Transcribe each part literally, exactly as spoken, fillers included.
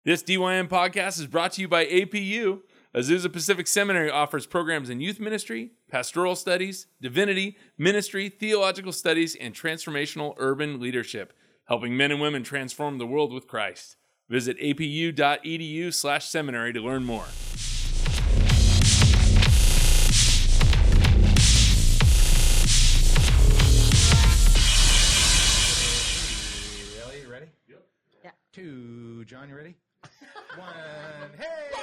This D Y M podcast is brought to you by A P U. Azusa Pacific Seminary offers programs in youth ministry, pastoral studies, divinity, ministry, theological studies, and transformational urban leadership, helping men and women transform the world with Christ. Visit apu.edu slash seminary to learn more. Really? You ready? Yep. Yeah. Two. John, you ready? One. Hey!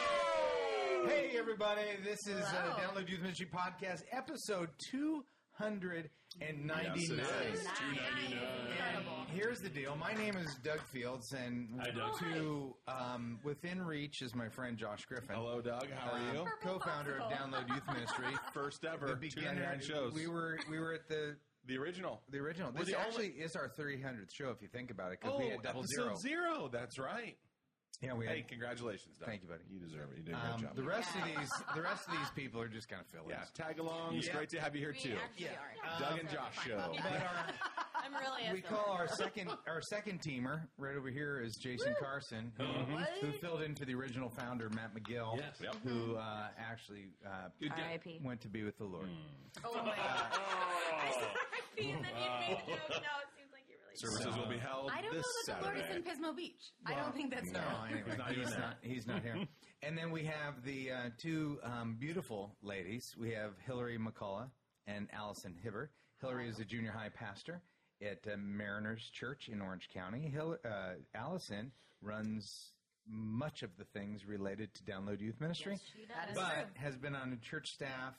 Hey, everybody. This is uh, Download Youth Ministry Podcast, episode two hundred ninety-nine. Yes, it is. Nice. two ninety-nine. And here's the deal. My name is Doug Fields, and Hi, Doug. to um, within reach is my friend Josh Griffin. Hello, Doug. How are you? Um, co-founder of Download Youth Ministry. First ever The two beginner ninety-nine shows. We were we were at the the original. the original. We're This the actually is our three hundredth show, if you think about it, because Oh, we had double episode zero. zero. That's right. Yeah, we had. Hey, congratulations, Doug. Thank you, buddy. You deserve it. You did a great Um, job. the rest of these, the rest of these people are just kind of fillers. yeah, tag along. It's Yeah. great to have you here We too. actually Yeah. are. Doug Um, and Josh show. But our, I'm really a we call our second our second teamer right over here is Jason Carson, who, What? who filled in for the original founder Matt McGill, Yes. Yep. who uh, actually uh, Good R I P went to be with the Lord. Oh my god. And then you made a joke. Now it seems like you really Services will be held I don't this know that the Lord Saturday. is in Pismo Beach. I Well, don't think that's no. fair. Anyway, He's not he's even not. there. He's not here. And then we have the uh, two um, beautiful ladies. We have Hillary McCullough and Allison Hibber. Hillary is a junior high pastor at uh, Mariners Church in Orange County. Hil- uh, Allison runs much of the things related to Download Youth Ministry, That is but true. has been on the church staff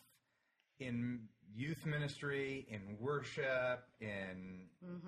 in youth ministry, in worship, in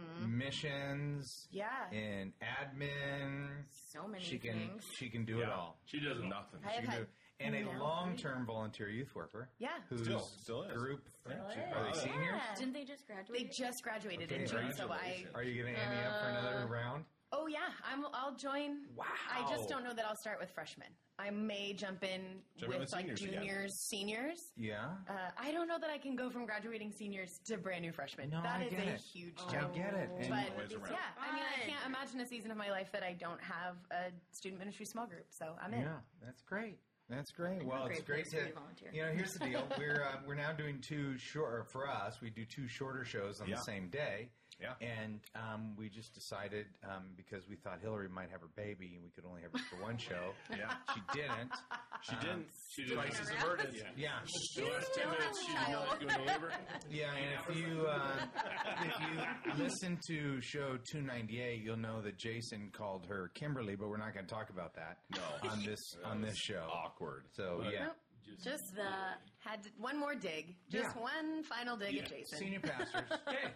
missions, Yeah. in admin. So many She can things. she can do it all. She does it. Nothing. I She have can had, do, and a Yeah. long-term volunteer youth worker. yeah. Whose Still- still is. group Still are is. they seniors? Yeah. Didn't they just graduate? They just graduated Okay, in June, so I. congratulations. Are you going to ante up for another round? Oh yeah, I'm. I'll join. Wow. I just don't know that I'll start with freshmen. I may jump in Jump in with with like seniors again. juniors, seniors. Yeah. Uh, I don't know that I can go from graduating seniors to brand new freshmen. No, That I is get a it. huge I jump. get it. And But Always around. yeah, I mean, I Fun. can't imagine a season of my life that I don't have a student ministry small group. So I'm in. yeah, that's great. That's great. I'm Well, not it's grateful great to to be a volunteer. you know. Here's the deal: we're uh, we're now doing two short. Or for us, we do two shorter shows on Yeah. the same day. Yeah. And um, we just decided um, because we thought Hillary might have her baby and we could only have her for one show. Yeah. She didn't. She Um, didn't. She didn't. Crisis averted. Yeah. Yeah. The last ten minutes, she's not going to deliver. Yeah, and if you uh, if you listen to show two ninety-eight, you'll know that Jason called her Kimberly, but we're not going to talk about that No. on this on this show. Awkward. So yeah, Nope. Just the had to- one more dig. Just Yeah. one final dig at Yeah. Jason. senior pastors. Hey,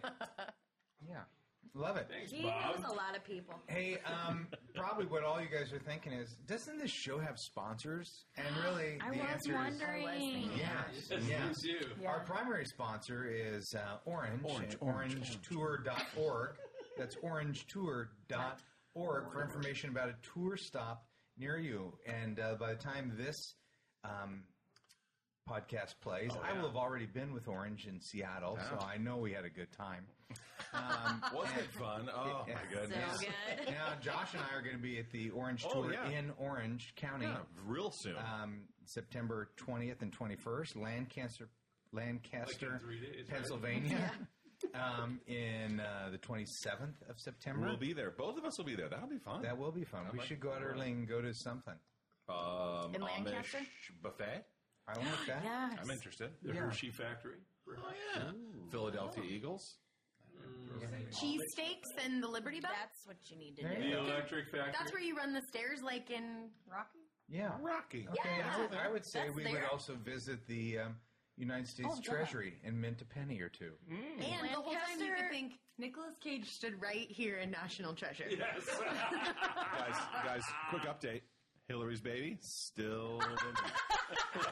Yeah, love it. thanks, He Bob. knows a lot of people. Hey, um, probably what all you guys are thinking is, doesn't this show have sponsors? And really, I the was answer wondering. is yes, yes. Me too. Yeah. Our primary sponsor is uh, Orange, Orange, at Orange, orange tour dot org. That's orange tour dot org for information about a tour stop near you. And uh, by the time this um, podcast plays, Oh, I yeah. will have already been with Orange in Seattle, so Yeah. I know we had a good time. Um, Wasn't and- it fun? Oh, Yeah. my So goodness. good. Now, Josh and I are going to be at the Orange Oh, Tour yeah. in Orange County, Yeah, real soon. um, September twentieth and twenty-first, Lancaster, Lancaster, Like in three days, right? Pennsylvania, um, in uh, the twenty-seventh of September. We'll be there. Both of us will be there. That'll be fun. that will be fun. I'd We like should to go out go. early and go to something. um, In Lancaster? Amish buffet. I like that. Yes. I'm interested. The Yeah. Hershey Factory. Oh, yeah. Philadelphia Eagles. Cheesesteaks and the Liberty Bell. That's what you need to There do. you The Electric Factory. That's where you run the stairs, like in Rocky. Yeah. Rocky. Okay, and I would, I would say That's we would there. also visit the um, United States Oh, duh. Treasury and mint a penny or two. And the whole time you Lancaster. could think Nicolas Cage stood right here in National Treasure. Yes. guys, guys, quick update. Hillary's baby still in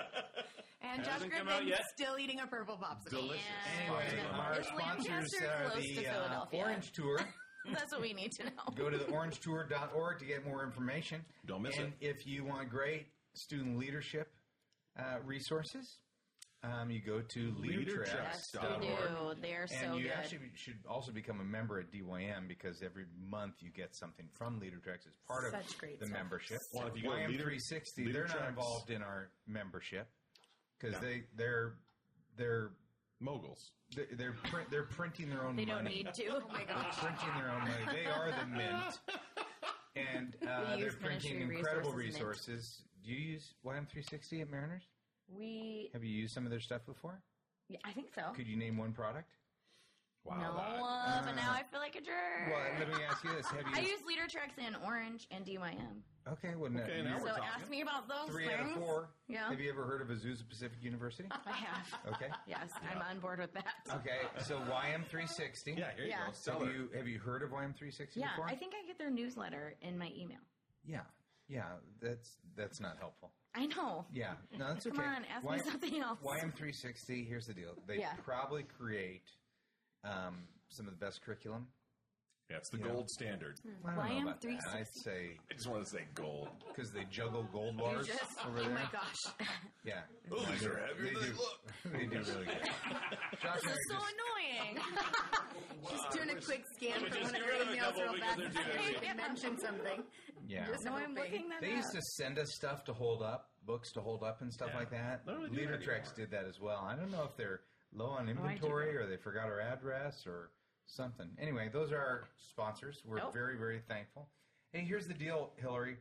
And Josh Hasn't come Griffin out yet? still eating a purple popsicle. delicious. Anyway, Yeah. our Is sponsors Lancaster are close the to uh, Philadelphia? Orange Tour. That's what we need to know. Go to the orange tour dot org to get more information. Don't miss and it. if you want great student leadership uh, resources, Um, you go to Leadertreks leadertreks Yes, dot they org. do. They are And so you good. actually should also become a member at D Y M because every month you get something from Leadertreks as part Such of great the stuff. membership. Well, if you go to Y M Leader- three sixty, they're not Leadertreks- involved in our membership because No. they they're they're Moguls. they're they're, print, they're printing their own They don't money. need to. Oh my gosh. Printing their own money. They are the mint, and uh, We they're use printing ministry incredible resources mint. resources. Do you use Y M three sixty at Mariners? We, Have you used some of their stuff before? yeah, I think so. Could you name one product? Wow. no, that- uh, but now I feel like a jerk. Well, let me ask you this: Have you? I use Leadertreks in Orange and D Y M. okay, well, no, Okay, you- now So we're talking. ask me about those three things. out of four. Yeah. Have you ever heard of Azusa Pacific University? I have. Okay. Yes, I'm on board with that. Okay, so Y M three sixty. Yeah, here you Yeah. go. So Sell have it. you have you heard of Y M three sixty Yeah, before? I think I get their newsletter in my email. Yeah, yeah. That's that's not helpful. I know. Yeah, no, that's Come okay. on, ask Y- me something else. Y M three sixty. Here's the deal. They Yeah. probably create um, some of the best curriculum. Yeah, it's the Yeah. gold standard. I don't Y know M about three that. I'd sixty? say I just want to say gold. because they juggle gold You bars just, over oh there. my gosh. Yeah. Oh, No, these they- are heavier they than they do- look. They do really good. Josh and I This is so just- annoying. Just doing a quick scan me for just one of get their rid of a emails couple real because fast they're to too see heavy. if they mention something. yeah. Just No, a I'm thing. looking that They up. used to send us stuff to hold up, books to hold up and stuff Yeah. like that. They don't really do that Leadertreks anymore. did that as well. I don't know if they're low on I do inventory that. or they forgot our address or something. Anyway, those are our sponsors. We're Nope. very, very thankful. Hey, here's the deal, Hillary.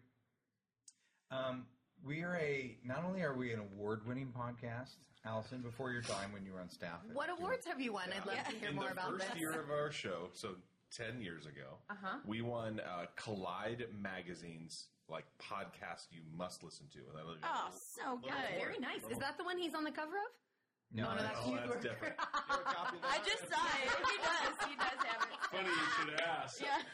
Um, we are a, not only are we an award-winning podcast, Allison, before your time when you were on staff. at What Junior- awards have you won? I'd love Yeah. to hear In more the about first this. year of our show, so ten years ago, Uh-huh. we won uh, Collide Magazine's like podcast you must listen to. And that'll- Oh, so good. Very nice. Is that the one he's on the cover of? No, no, that's- that's Oh, you. that's different. You have a copy of that? I just saw it. He does. He does have it. Funny you should ask. Yeah.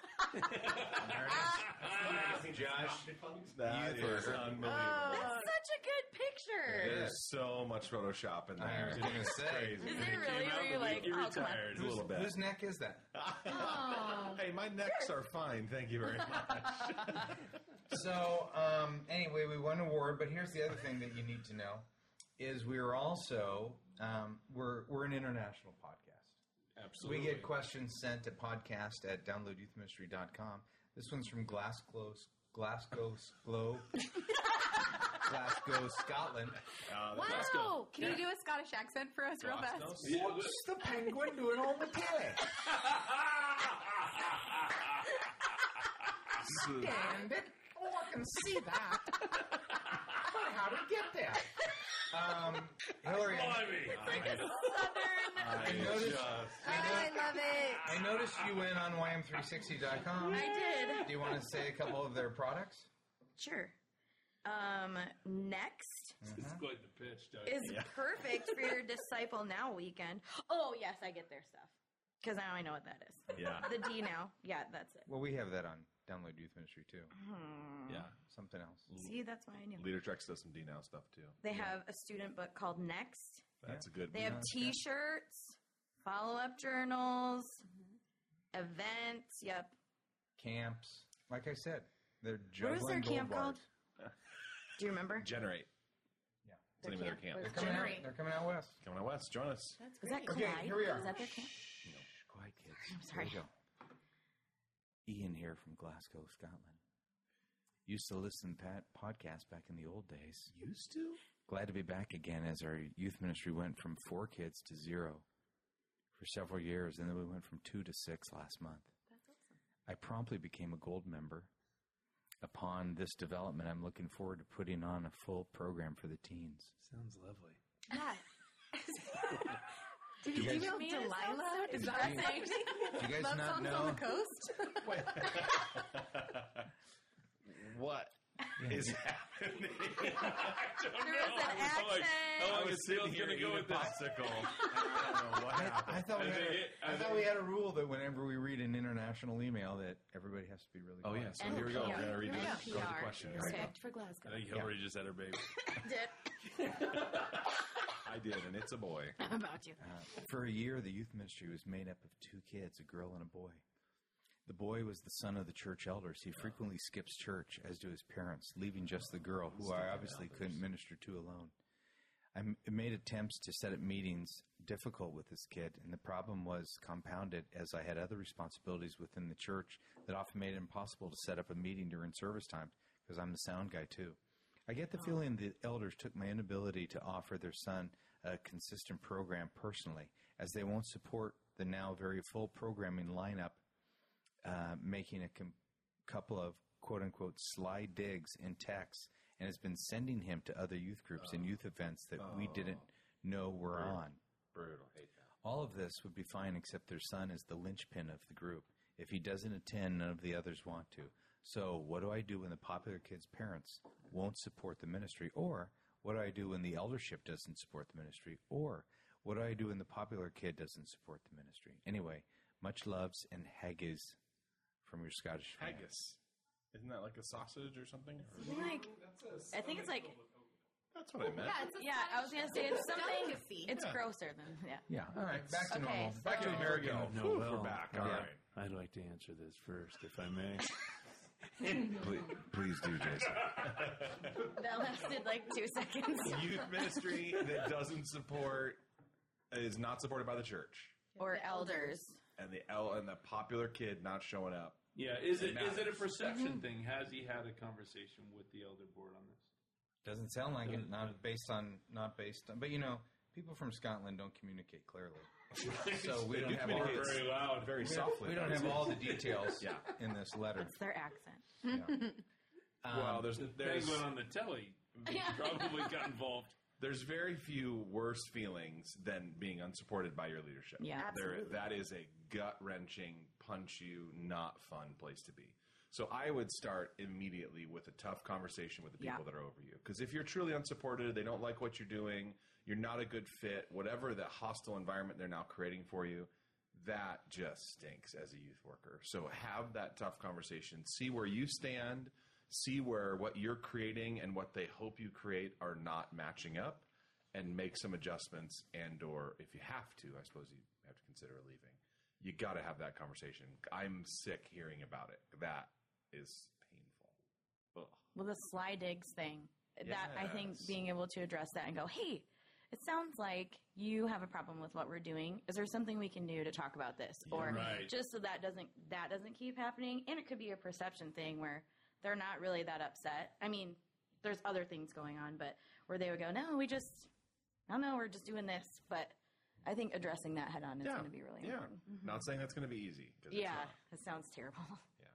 Josh, That Youth is or- unbelievable. That's such a good picture. There's so much Photoshop in I there. was going to say. Crazy. Is it really? Were you like, you oh, come on. retired. A little bit. Whose neck is that? Oh. Hey, my necks are fine. Thank you very much. So, um, anyway, we won an award, but here's the other thing that you need to know is we are also, um, we're, we're an international podcast. Absolutely. We get questions sent to podcast at download youth ministry dot com. This one's from Glasgow, Glasgow, Glasgow, Glasgow, Scotland. Uh, Wow. let's go. Can you do a Scottish accent for us real fast? Glasgow? Yeah, What's the penguin doing on the telly? Damn it. Oh, I can see that. How did we get there? Um, Hillary, Blimey. Southern. I I noticed, just- I love it. I noticed you went on Y M three sixty dot com. I did. Do you want to say a couple of their products? Sure. Um, next This is quite the pitch, Doug. is perfect for your Disciple Now weekend. Oh, yes, I get their stuff. Because now I know what that is. Yeah. The D Now. Yeah, that's it. Well, we have that on Download Youth Ministry too. Yeah. Something else. See, that's why I knew. Leadertreks does some D Now stuff too. They have a student book called Next. That's a good They one. have T-shirts, follow-up journals, events. Yep. Camps. Like I said, they're What juggling was their gold camp bars. called? Do you remember? Generate. Yeah. It's the name of their camp. They're coming, out, Generate. they're coming out west. Coming out west. Join us. That's Was that great. Clyde? Okay, here we are. Was that their camp? Shh, quiet, kids. I'm sorry. Here we go. Ian here from Glasgow, Scotland. Used to listen to Pat podcast back in the old days. Used to? Glad to be back again as our youth ministry went from four kids to zero for several years, and then we went from two to six last month. That's awesome. I promptly became a gold member. Upon this development, I'm looking forward to putting on a full program for the teens. Sounds lovely. Yeah. Did You you guys- email Me, it sounds Delilah? so Is that what depressing. saying? Do you guys Love not songs know? on the coast? What is happening? There was an How long- accent. how long I was is sitting Steele's here going to go eating with a this? popsicle. I don't know what I, happened. I thought we I had think a, it- I I think- thought we had a rule that whenever we read an international email that everybody has to be really Oh, quiet. yeah. So And here we go. P R. We're going to read Here we this. go. Go to the P R. question. Okay. Respect for Glasgow. I think Hillary just had her baby. Did. I did, and it's a boy. I'm about to. Uh, for a year, the youth ministry was made up of two kids, a girl and a boy. The boy was the son of the church elders. He frequently skips church, as do his parents, leaving just the girl, who I obviously couldn't minister to alone. I m- made attempts to set up meetings difficult with this kid, and the problem was compounded as I had other responsibilities within the church that often made it impossible to set up a meeting during service time because I'm the sound guy too. I get the feeling the elders took my inability to offer their son a consistent program personally, as they won't support the now very full programming lineup, uh, making a com- couple of quote-unquote sly digs in text, and has been sending him to other youth groups and youth events that we didn't know were on. Brutal. Hate that. All of this would be fine except their son is the linchpin of the group. If he doesn't attend, none of the others want to. So what do I do when the popular kid's parents won't support the ministry? Or what do I do when the eldership doesn't support the ministry? Or what do I do when the popular kid doesn't support the ministry? Anyway, much loves and haggis from your Scottish fan. Haggis. Isn't that like a sausage or something? Or- Something like, I think it's like, That's what I meant. Yeah, it's a yeah, I was going to say it's something, delicacy. it's Yeah. grosser than, yeah. Yeah, all right, back to Okay, normal. so- Back to There we American. go. No, Whew, well, we're back. All yeah. right. I'd like to answer this first, if I may. Please, please do, Jason. That lasted like two seconds. Youth ministry that doesn't support is not supported by the church, Or elders. and the L and the popular kid not showing up. Yeah, is it It is it a matters. perception thing? Has he had a conversation with the elder board on this? Doesn't sound like it. Not based on. Not based on. But you know, people from Scotland don't communicate clearly, so we They don't do have all. communicate Very loud. very We softly. don't have all the details Yeah. in this letter. It's their accent. Yeah. Um, Well, there's The there's penguin on the telly probably got involved. there's very few worse feelings than being unsupported by your leadership. Yeah. There, Absolutely. that is a gut wrenching, punch you, not fun place to be. So I would start immediately with a tough conversation with the people Yeah. that are over you. Because if you're truly unsupported, they don't like what you're doing, you're not a good fit, whatever the hostile environment they're now creating for you, that just stinks as a youth worker. So have that tough conversation. See where you stand. See where what you're creating and what they hope you create are not matching up, and make some adjustments. And or if you have to, I suppose you have to consider leaving. You got to have that conversation. I'm sick hearing about it. That is painful. Ugh. Well, the sly digs thing, that I think Yes. being able to address that and go, hey, it sounds like you have a problem with what we're doing. Is there something we can do to talk about this? Or right. just so that doesn't that doesn't keep happening. And it could be a perception thing where they're not really that upset. I mean, there's other things going on, but where they would go, no, we just, I don't know, we're just doing this. But I think addressing that head on is Yeah. going to be really Yeah. important. Not saying that's going to be easy. 'cause it's Yeah, not. that sounds terrible. Yeah.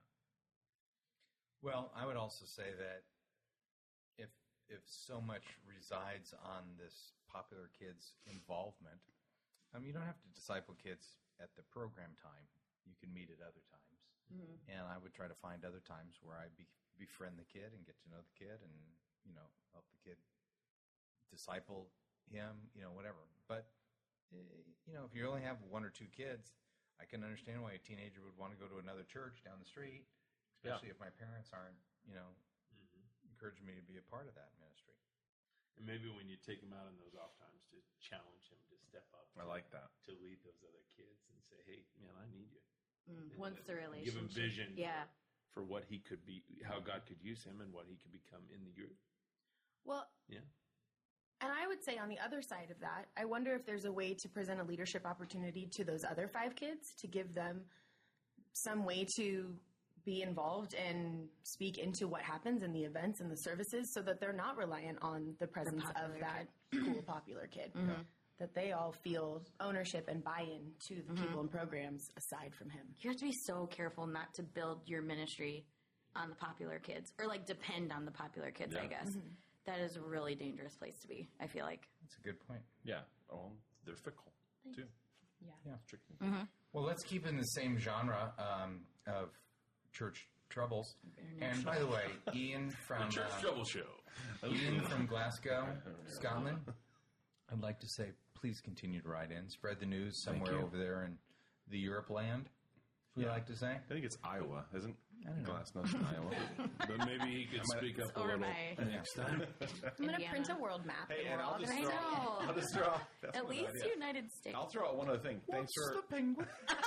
Well, I would also say that if if so much resides on this popular kid's involvement, um, you don't have to disciple kids at the program time. You can meet at other times, and I would try to find other times where I be, befriend the kid and get to know the kid, and you know help the kid disciple him, you know whatever. But eh, you know if you only have one or two kids, I can understand why a teenager would want to go to another church down the street. Especially if my parents aren't, you know, encouraging me to be a part of that ministry. And maybe when you take him out in those off times, to challenge him to step up. I like that. To lead those other kids and say, hey, man, I need you. Mm, And Once the give relationship. him vision Yeah. for, for what he could be, how God could use him and what he could become in the group. Well, Yeah. and I would say on the other side of that, I wonder if there's a way to present a leadership opportunity to those other five kids to give them some way to be involved and speak into what happens in the events and the services so that they're not reliant on the presence of popular that cool popular kid. That they all feel ownership and buy-in to the people and programs aside from him. You have to be so careful not to build your ministry on the popular kids or like depend on the popular kids, I guess. That is a really dangerous place to be, I feel like. That's a good point. Yeah. Oh, they're fickle too. Yeah. Yeah. It's tricky. Well, let's keep in the same genre um, of church troubles. And by the way, Ian from Church uh, Trouble Show. Ian from Glasgow, Scotland. I'd like to say, please continue to write in. Spread the news somewhere you. over there in the Europe land. Would you like to say? I think it's Iowa, isn't I don't know. Glass Nose in Iowa? But maybe he could speak up a over little by- next time. I'm going to Indiana. print a world map. Hey, and and we're I'll all just gonna I throw, see it. know. I'll just throw out. That's At one least idea. United States. I'll throw out one other thing. Thanks for penguin?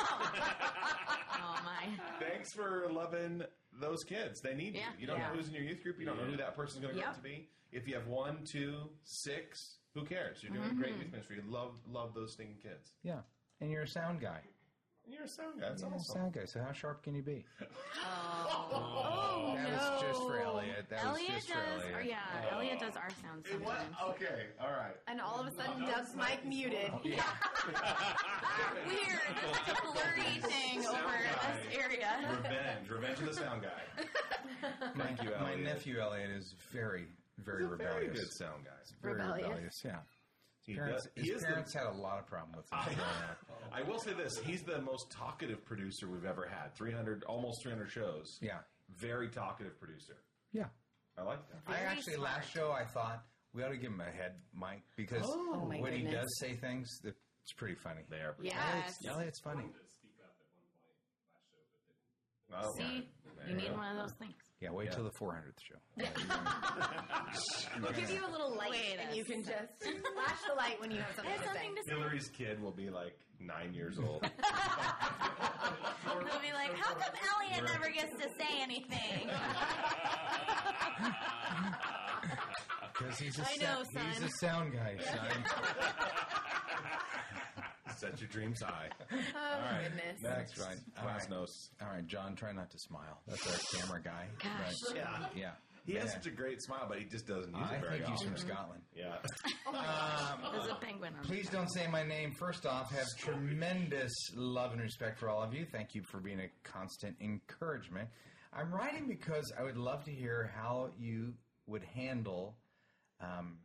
Oh, my. thanks for loving those kids. They need Yeah. you. You don't Yeah. know who's in your youth group. You don't know who that person's going to Yep. grow up to be. If you have one, two, six, Who cares? You're doing great youth ministry. Love, love those stinging kids. Yeah. And you're a sound guy. And you're a sound guy. That's You're a awesome. sound guy. So how sharp can you be? Oh, That no. was just for Elliot. That Elliot was just does, for Elliot. or yeah, Elliot does our sounds It was- sometimes. Okay, all right. And all of a sudden, Doug's mic muted. Weird. It's like a blurry thing over this area. Revenge. Revenge of the sound guy. My, Thank you, my Elliot. nephew Elliot is very, very He's a very rebellious. good sound guy. Very Rebellious. rebellious. Yeah. He Parents, does- his he is the- parents had a lot of problem with him. growing up. I will say this: he's the most talkative producer we've ever had. Three hundred, almost three hundred shows. Yeah. Very talkative producer. Yeah. I like that. I Very actually, smart. last show, I thought we ought to give him a head mic because Oh, my when he goodness. does say things, that- it's pretty funny. They are. Yes. Elliot's, Elliot's funny. Oh, See, you need one of those things. Yeah, wait Yeah. till the four hundredth show. We'll give you a little light, Wait and a you can just flash the light when you have I something have to say. something to say. Hillary's kid will be like nine years old. They'll be like, how come Elliot never gets to say anything? Because he's, a I sou- know, he's son. a sound guy, son. Set your dreams high. Oh, goodness. That's right. All right. Glasnost. All right, John, try not to smile. That's our camera guy. Gosh. Right. Yeah. Yeah. He has Yeah. such a great smile, but he just doesn't use I it very think he's often. from Scotland. Yeah. There's a penguin on Please don't say my name. First off, have tremendous love and respect for all of you. Thank you for being a constant encouragement. I'm writing because I would love to hear how you would handle um,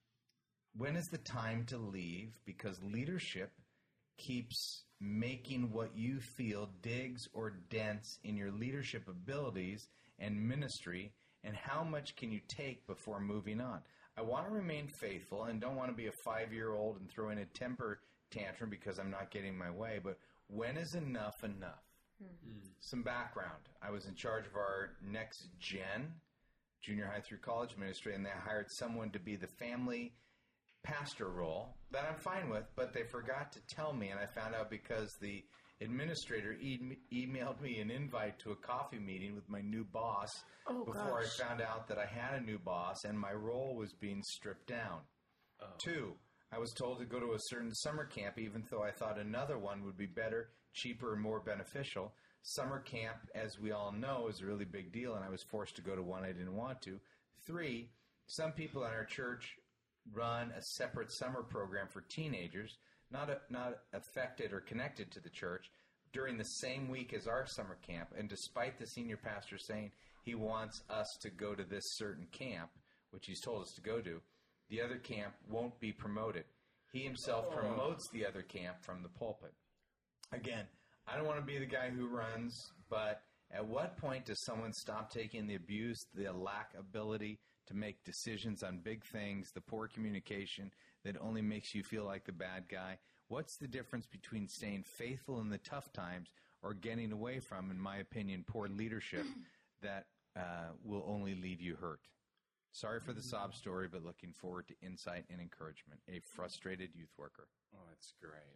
when is the time to leave, because leadership keeps making what you feel digs or dents in your leadership abilities and ministry, and how much can you take before moving on? I want to remain faithful and don't want to be a five-year-old and throw in a temper tantrum because I'm not getting my way, but when is enough enough? Some background. I was in charge of our next gen, junior high through college ministry, and they hired someone to be the family pastor role that I'm fine with, but they forgot to tell me, and I found out because the administrator e- emailed me an invite to a coffee meeting with my new boss Oh, before gosh. I found out that I had a new boss and my role was being stripped down. Two, I was told to go to a certain summer camp even though I thought another one would be better, cheaper, and more beneficial. Summer camp, as we all know, is a really big deal, and I was forced to go to one I didn't want to. Three, some people in our church run a separate summer program for teenagers, not a, not affected or connected to the church, during the same week as our summer camp. And despite the senior pastor saying he wants us to go to this certain camp, which he's told us to go to, the other camp won't be promoted. He himself promotes the other camp from the pulpit. Again, I don't want to be the guy who runs, but at what point does someone stop taking the abuse, the lack ability to make decisions on big things, the poor communication that only makes you feel like the bad guy? What's the difference between staying faithful in the tough times or getting away from, in my opinion, poor leadership that uh, will only leave you hurt? Sorry for the sob story, but looking forward to insight and encouragement. A frustrated youth worker. Oh, that's great.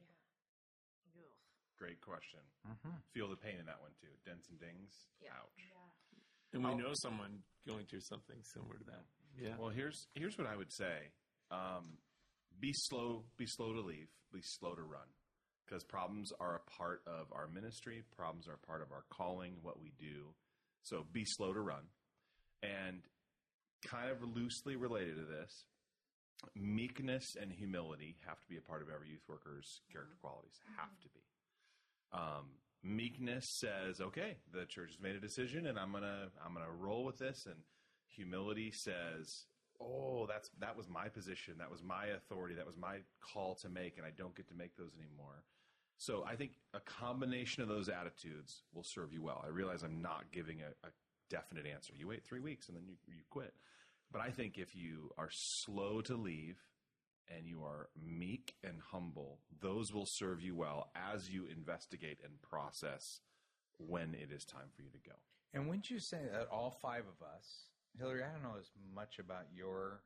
Great question. Feel the pain in that one too. Dents and dings. Ouch. And we I'll- know someone going through something similar to that. Yeah. Well, here's here's what I would say. Um, be slow. Be slow to leave. Be slow to run, because problems are a part of our ministry. Problems are a part of our calling. What we do. So be slow to run, and kind of loosely related to this, meekness and humility have to be a part of every youth worker's character qualities. Have to be. Um, meekness says, "Okay, the church has made a decision, and I'm gonna I'm gonna roll with this." And humility says, "Oh, that's that was my position, that was my authority, that was my call to make, and I don't get to make those anymore." So I think a combination of those attitudes will serve you well. I realize I'm not giving a, a definite answer. You wait three weeks and then you you quit. But I think if you are slow to leave and you are meek and humble, those will serve you well as you investigate and process when it is time for you to go. And wouldn't you say that all five of us, Hillary, I don't know as much about your,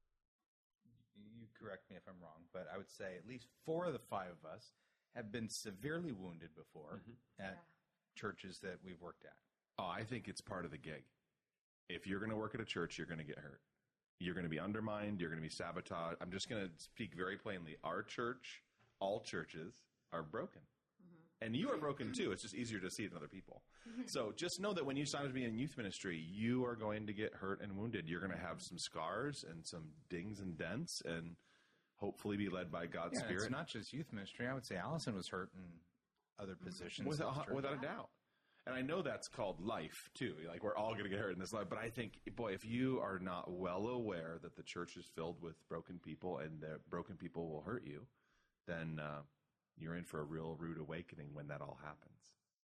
you correct me if I'm wrong, but I would say at least four of the five of us have been severely wounded before at churches that we've worked at. Oh, I think it's part of the gig. If you're going to work at a church, you're going to get hurt. You're going to be undermined. You're going to be sabotaged. I'm just going to speak very plainly. Our church, all churches, are broken. And you are broken too. It's just easier to see it in other people. So just know that when you sign up to be in youth ministry, you are going to get hurt and wounded. You're going to have some scars and some dings and dents, and hopefully be led by God's Yeah, Spirit. it's not just youth ministry. I would say Allison was hurt in other positions. Without, of the church. without a doubt. And I know that's called life, too. Like, we're all going to get hurt in this life. But I think, boy, if you are not well aware that the church is filled with broken people and that broken people will hurt you, then uh, you're in for a real rude awakening when that all happens.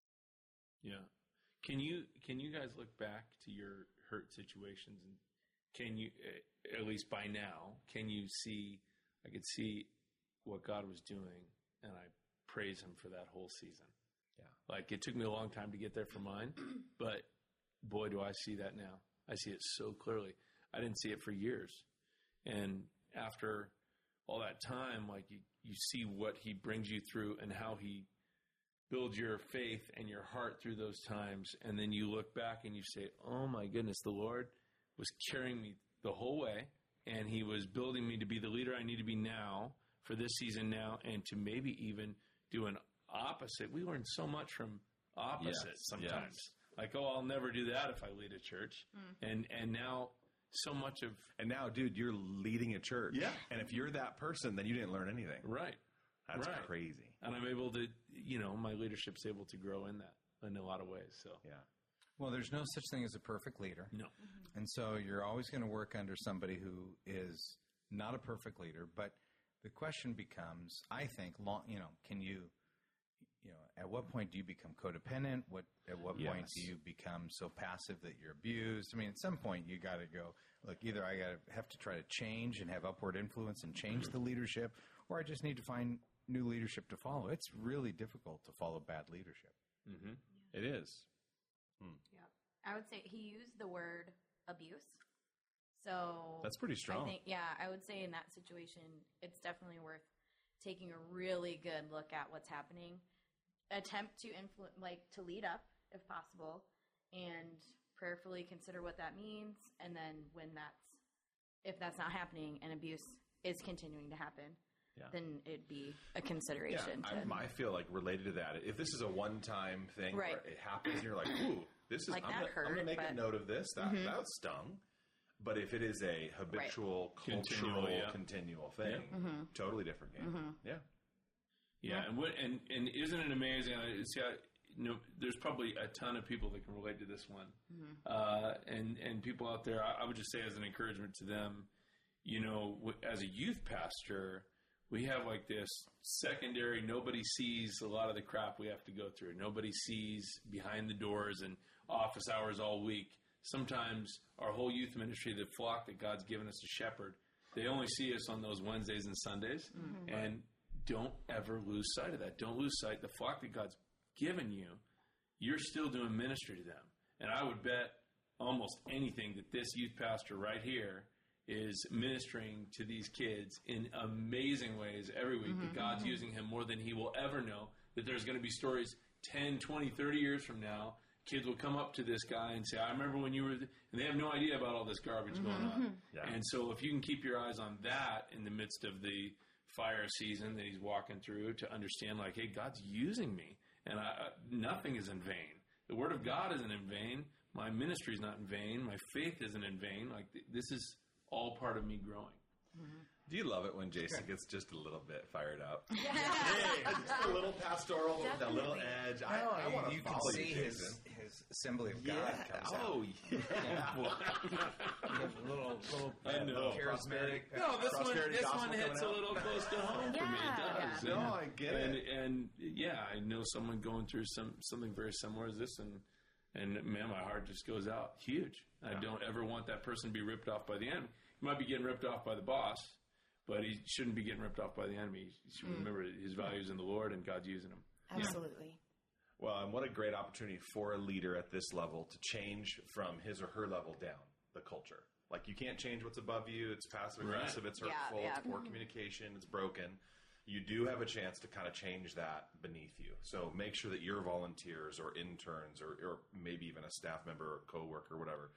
Yeah. Can you can you guys look back to your hurt situations, and can you, at least by now, can you see, I could see what God was doing, and I praise him for that whole season. Yeah. Like, it took me a long time to get there for mine, but boy, do I see that now. I see it so clearly. I didn't see it for years. And after all that time, like, you, you see what he brings you through and how he builds your faith and your heart through those times. And then you look back and you say, oh my goodness, the Lord was carrying me the whole way, and he was building me to be the leader I need to be now for this season now, and to maybe even do an opposite. We learn so much from opposites yes, sometimes. Yes. Like, oh, I'll never do that if I lead a church. Mm. And and now so much of... And now, dude, you're leading a church. Yeah. And if you're that person, then you didn't learn anything. Right. That's right. crazy. And I'm able to, you know, my leadership's able to grow in that in a lot of ways. So, yeah. Well, there's no such thing as a perfect leader. No. Mm-hmm. And so you're always going to work under somebody who is not a perfect leader. But the question becomes, I think, long, you know, can you, you know, at what point do you become codependent? What At what yes. point do you become so passive that you're abused? I mean, at some point you got to go, look, either I got to have to try to change and have upward influence and change mm-hmm. the leadership, or I just need to find new leadership to follow. It's really difficult to follow bad leadership. Mm-hmm. Yeah. It is. Hmm. Yeah. I would say he used the word abuse. So that's pretty strong. I think, yeah, I would say in that situation, it's definitely worth taking a really good look at what's happening. Attempt to influence, like to lead up if possible, and prayerfully consider what that means. And then when that's, if that's not happening and abuse is continuing to happen, yeah. then it'd be a consideration. Yeah, to, I, I feel like related to that, if this is a one-time thing right. where it happens and you're like, ooh, this is, like I'm going to make but, a note of this, that, mm-hmm. that stung. But if it is a habitual, right. cultural, continual, yeah. continual thing, yeah. mm-hmm. totally different game. Mm-hmm. Yeah. Yeah, yeah. And, what, and and isn't it amazing? See, I, you know, there's probably a ton of people that can relate to this one. Mm-hmm. Uh, and, and people out there, I, I would just say as an encouragement to them, you know, as a youth pastor, we have like this secondary, nobody sees a lot of the crap we have to go through. Nobody sees behind the doors and office hours all week. Sometimes our whole youth ministry, the flock that God's given us to shepherd, they only see us on those Wednesdays and Sundays. Mm-hmm. And don't ever lose sight of that. Don't lose sight. The flock that God's given you, you're still doing ministry to them. And I would bet almost anything that this youth pastor right here is ministering to these kids in amazing ways every week, mm-hmm. that God's using him more than he will ever know, that there's going to be stories ten, twenty, thirty years from now. Kids will come up to this guy and say, I remember when you were, th-, and they have no idea about all this garbage mm-hmm. going on. Yeah. And so if you can keep your eyes on that in the midst of the fire season that he's walking through, to understand like, hey, God's using me, and I, uh, nothing is in vain. The word of God isn't in vain. My ministry is not in vain. My faith isn't in vain. Like, th- this is all part of me growing. Mm-hmm. Do you love it when Jason gets just a little bit fired up? Yeah. Hey, just a little pastoral, Definitely. that little edge. No, I, I want to you follow can see you, his, Jason. his assembly of God Yeah. comes Oh, out. yeah. A little, little I know. charismatic. No, this one, Prosperity this gospel one hits coming a out. little close to home for me. It Yeah. does. No, And- I get and, it. And yeah, I know someone going through some something very similar as this, and and man, my heart just goes out huge. I don't ever want that person to be ripped off by the enemy. He might be getting ripped off by the boss, but he shouldn't be getting ripped off by the enemy. He should mm. remember his values in the Lord, and God's using him. Absolutely. Well, and what a great opportunity for a leader at this level to change from his or her level down the culture. Like, you can't change what's above you. It's passive aggressive. Right. It's hurtful. Yeah, yeah. It's poor communication. It's broken. You do have a chance to kind of change that beneath you. So make sure that your volunteers or interns or, or maybe even a staff member or coworker or whatever,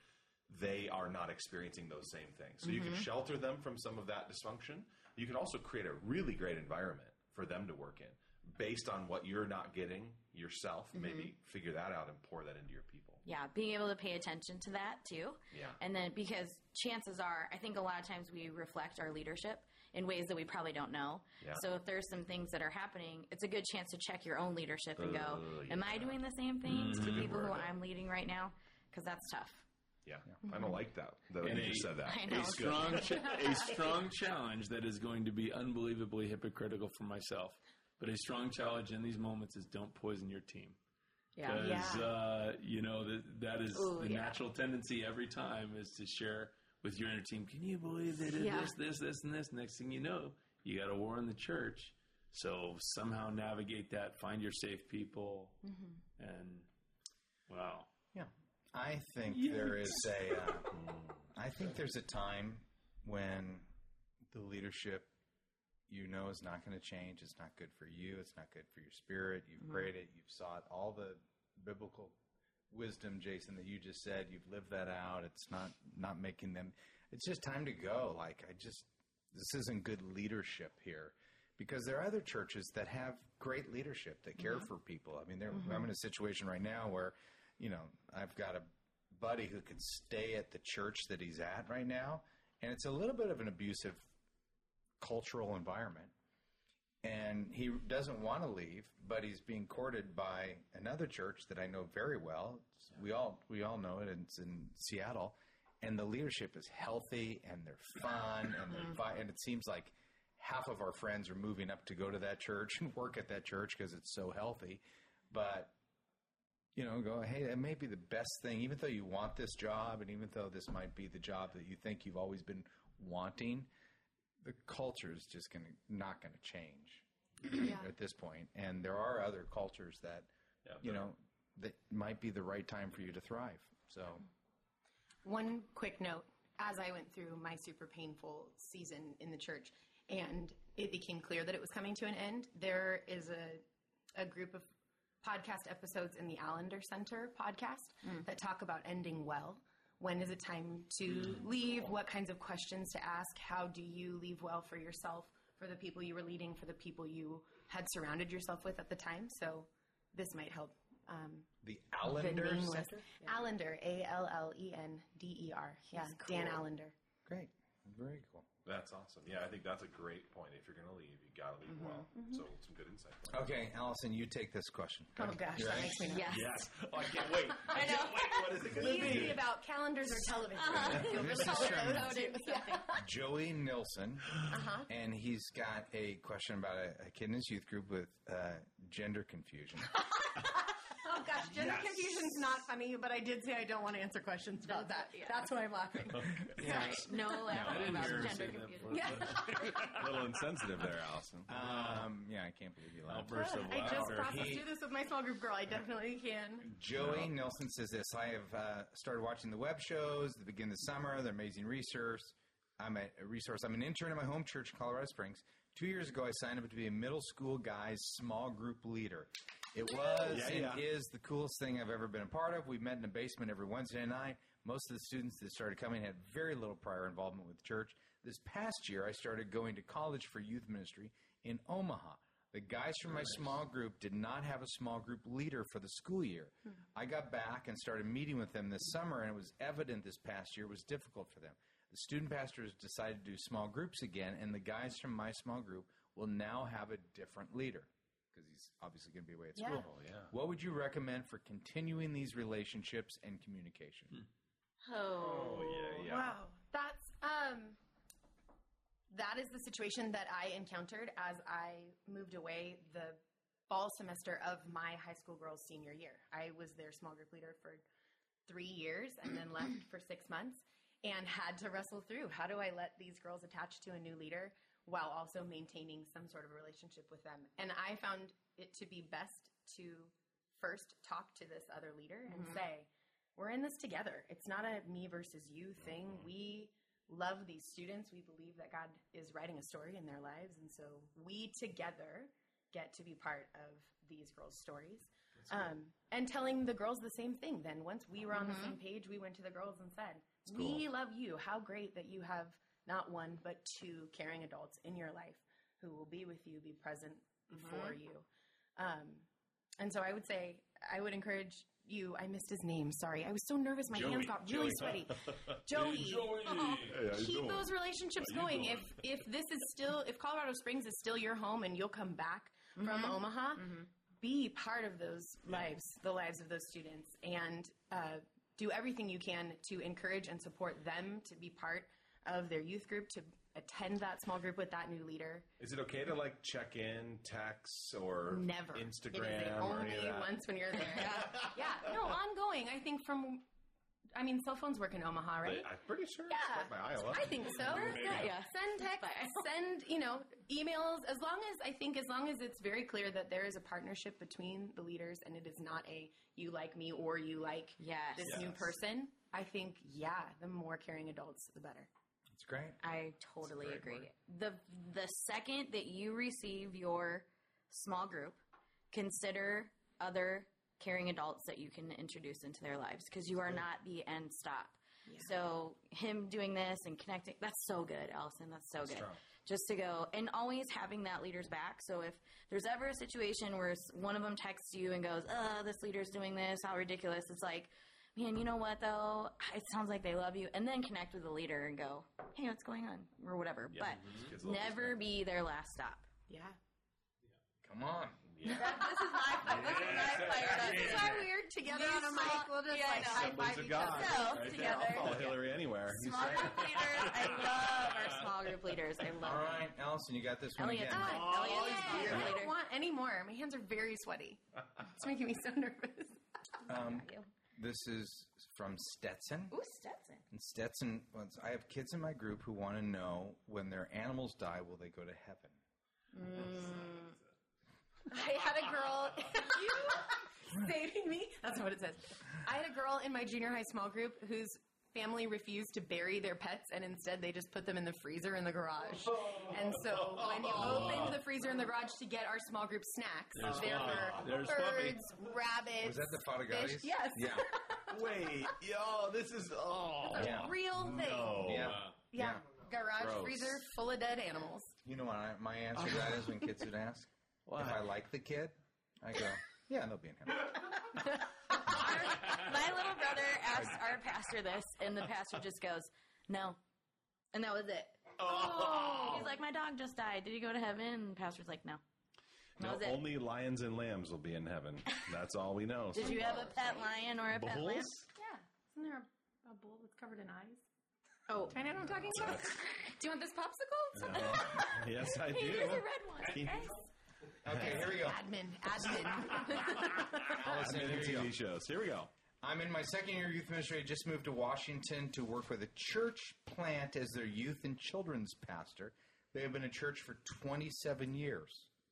they are not experiencing those same things. So you can shelter them from some of that dysfunction. You can also create a really great environment for them to work in based on what you're not getting yourself. Maybe figure that out and pour that into your people. Yeah, being able to pay attention to that too. Yeah. And then because chances are, I think a lot of times we reflect our leadership in ways that we probably don't know. Yeah. So if there's some things that are happening, it's a good chance to check your own leadership and go, Uh, am yeah. I doing the same things to good people who word. I'm leading right now? Because that's tough. Yeah. I don't like that, though And you a- just said that. I know. A strong, cha- a strong challenge that is going to be unbelievably hypocritical for myself. But a strong challenge in these moments is don't poison your team. Yeah. Because, Yeah. uh, you know, that, that is Ooh, the yeah. natural tendency every time is to share with your inner team, can you believe they did Yeah. this, this, this, and this? Next thing you know, you got a war in the church. So somehow navigate that, find your safe people, and wow. Yeah, I think there is a. Uh, I think there's a time when the leadership, you know, is not going to change. It's not good for you. It's not good for your spirit. You've prayed it. You've sought all the biblical wisdom, Jason, that you just said. You've lived that out. It's not not making them. It's just time to go. Like I just, this isn't good leadership here. Because there are other churches that have great leadership that care for people. I mean, they're, I'm in a situation right now where, you know, I've got a buddy who could stay at the church that he's at right now, and it's a little bit of an abusive cultural environment. And he doesn't want to leave, but he's being courted by another church that I know very well. It's, we all we all know it. It's in Seattle, and the leadership is healthy and they're fun and they're fi- and it seems like half of our friends are moving up to go to that church and work at that church because it's so healthy. But, you know, go, hey, that may be the best thing, even though you want this job and even though this might be the job that you think you've always been wanting, the culture is just going to not going to change Yeah. at this point. And there are other cultures that, Yeah, you but- know, that might be the right time for you to thrive. So, One quick note. As I went through my super painful season in the church and it became clear that it was coming to an end, there is a, a group of podcast episodes in the Allender Center podcast that talk about ending well. When is it time to leave? What kinds of questions to ask? How do you leave well for yourself, for the people you were leading, for the people you had surrounded yourself with at the time? So this might help. Um, the the Allender nameless- Center? Allender, A L L E N D E R. Yeah, Dan Allender. Great. Very cool. That's awesome. Yeah, I think that's a great point. If you're going to leave, you got to leave well. So some good insight. Okay, Allison, you take this question. Oh gosh, You that ready? makes me nervous. Yes. Yes. Oh, I can't wait. I, I know. can't wait. What is it going to Please be? be about calendars or television. Feel This really is colored from- coded. Yeah. Joey Nilsson, Uh-huh. and he's got a question about a, a kid in his youth group with uh, gender confusion. Oh gosh, gender Yes. confusion's not funny, but I did say I don't want to answer questions about that. yeah. That's why I'm laughing. Sorry. No I laughing didn't about hear her gender say that confusion. before. Yeah. A little insensitive there, Allison. Um, yeah, I can't believe you laughed. Outburst of I just laughter. processed He- through this with my small group girl. I definitely can. Joey Nilsson says this: I have uh, started watching the web shows at the beginning of the summer. They're amazing resource. I'm a, a resource. I'm an intern at my home church in Colorado Springs. Two years ago, I signed up to be a middle school guys small group leader. It was Yeah, and yeah. is the coolest thing I've ever been a part of. We met in a basement every Wednesday night. Most of the students that started coming had very little prior involvement with the church. This past year, I started going to college for youth ministry in Omaha. The guys from my small group did not have a small group leader for the school year. I got back and started meeting with them this summer, and it was evident this past year was difficult for them. The student pastors decided to do small groups again, and the guys from my small group will now have a different leader because he's obviously going to be away at Yeah. school. Oh, yeah. What would you recommend for continuing these relationships and communication? Oh. Oh, yeah, yeah. Wow, that's um, that is the situation that I encountered as I moved away the fall semester of my high school girls' senior year. I was their small group leader for three years and then left for six months and had to wrestle through how do I let these girls attach to a new leader while also maintaining some sort of a relationship with them. And I found it to be best to first talk to this other leader and say, we're in this together. It's not a me versus you thing. We love these students. We believe that God is writing a story in their lives. And so we together get to be part of these girls' stories. Um, and telling the girls the same thing. Then once we were on the same page, we went to the girls and said, we love you. How great that you have not one, but two caring adults in your life who will be with you, be present for you. Um, and so I would say, I would encourage you. I missed his name. Sorry. I was so nervous. My Joey. hands got really Joey. sweaty. Joey. Joey. Oh, Hey, how you keep doing? those relationships How you going. doing? If if this is still, if Colorado Springs is still your home and you'll come back from Omaha, be part of those lives, the lives of those students, and uh, do everything you can to encourage and support them to be part of their youth group, to attend that small group with that new leader. Is it okay to like check in, text, or Never. Instagram It is or only any of that? once when you're there. yeah. yeah. No, ongoing. I think from, I mean, cell phones work in Omaha, right? I'm pretty sure Yeah. it's like by Iowa. I think so. Yeah. Send text, send, you know, emails. As long as, I think, as long as it's very clear that there is a partnership between the leaders and it is not a you like me or you like Yes. this Yes. new person, I think, yeah, the more caring adults, the better. It's great. I totally great agree. word. The the second that you receive your small group, consider other caring adults that you can introduce into their lives, because you are not the end stop. So him doing this and connecting, that's so good, Allison. That's so good. Strong. Just to go, and always having that leader's back. So if there's ever a situation where s- one of them texts you and goes, "Uh, this leader's doing this, how ridiculous," it's like, man, you know what though? It sounds like they love you. And then connect with the leader and go, "Hey, what's going on?" or whatever. Yeah, But these kids love this never stuff. be their last stop. Yeah. Come on. Yeah. This is my this is my fired up. This is why we're together on a mic. We'll just Yeah, I like know. high Assemblies five of each God. other. So, Right there. together. I'll follow Hillary anywhere. You Small say it. group leaders. I love our small group leaders. I love All them. right, Allison, you got this one Elliot's again. my, Oh, Elliot's my small I group don't leader. want any more. My hands are very sweaty. It's making me so nervous. Um, You. this is from Stetson. Ooh, Stetson. And Stetson, wants, I have kids in my group who want to know when their animals die, will they go to heaven? I had a girl. You saving me? That's what it says. I had a girl in my junior high small group whose family refused to bury their pets, and instead they just put them in the freezer in the garage. And so when you opened the freezer in the garage to get our small group snacks, there were There's Puppy. birds, rabbits. Was that the Fadagatis? fish. Yes. Yeah. Wait, yo, this is oh Yeah. Real thing. no. Yeah. Yeah. Garage Gross. freezer full of dead animals. You know what I, my answer to that is when kids would ask? If I like the kid, I go, yeah, they'll be in heaven. My little brother asked our pastor this, and the pastor just goes, "No," and that was it. Oh. He's like, "My dog just died. Did he go to heaven?" And the pastor's like, "No." That No, was it. only lions and lambs will be in heaven. That's all we know. Did you have a pet lion or a pet lamb? Bulls? Yeah. Isn't there a, a bowl that's covered in eyes? Oh, Do I know what I'm talking about? Do you want this popsicle? No. Yes, I do. hey, here's a red one. Yes. Okay, here we go. Admin. Admin. Allison, And here T you go. V shows. Here we go. I'm in my second year youth ministry. I just moved to Washington to work with a church plant as their youth and children's pastor. They have been a church for twenty-seven years.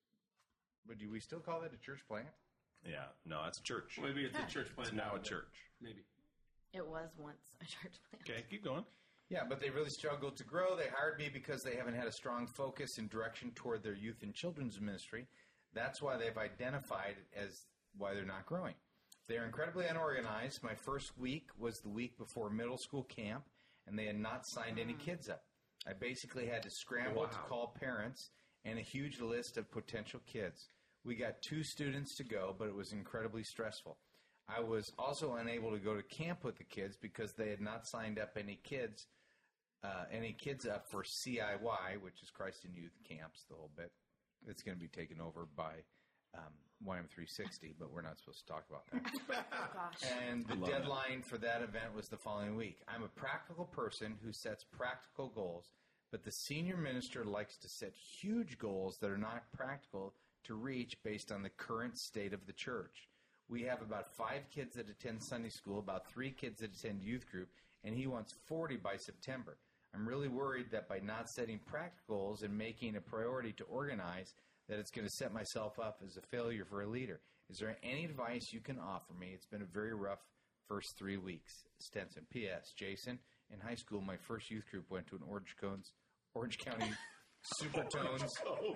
But do we still call that a church plant? Yeah, no, it's a church. Maybe it's a church plant. It's now a church. Maybe. It was once a church plant. Okay, keep going. Yeah, but they really struggled to grow. They hired me because they haven't had a strong focus and direction toward their youth and children's ministry. That's why they've identified as why they're not growing. They're incredibly unorganized. My first week was the week before middle school camp, and they had not signed any kids up. I basically had to scramble Wow. to call parents and a huge list of potential kids. We got two students to go, but it was incredibly stressful. I was also unable to go to camp with the kids because they had not signed up any kids, uh, any kids up for C I Y, which is Christ in Youth Camps, the whole bit. It's going to be taken over by um, Y M three sixty, but we're not supposed to talk about that. Oh, gosh. And the Love it. deadline for that event was the following week. I'm a practical person who sets practical goals, but the senior minister likes to set huge goals that are not practical to reach based on the current state of the church. We have about five kids that attend Sunday school, about three kids that attend youth group, and he wants forty by September. I'm really worried that by not setting practical goals and making a priority to organize, that it's going to set myself up as a failure for a leader. Is there any advice you can offer me? It's been a very rough first three weeks. Stenson. P S. Jason, in high school, my first youth group went to an Orange, Cones, Orange County Supertones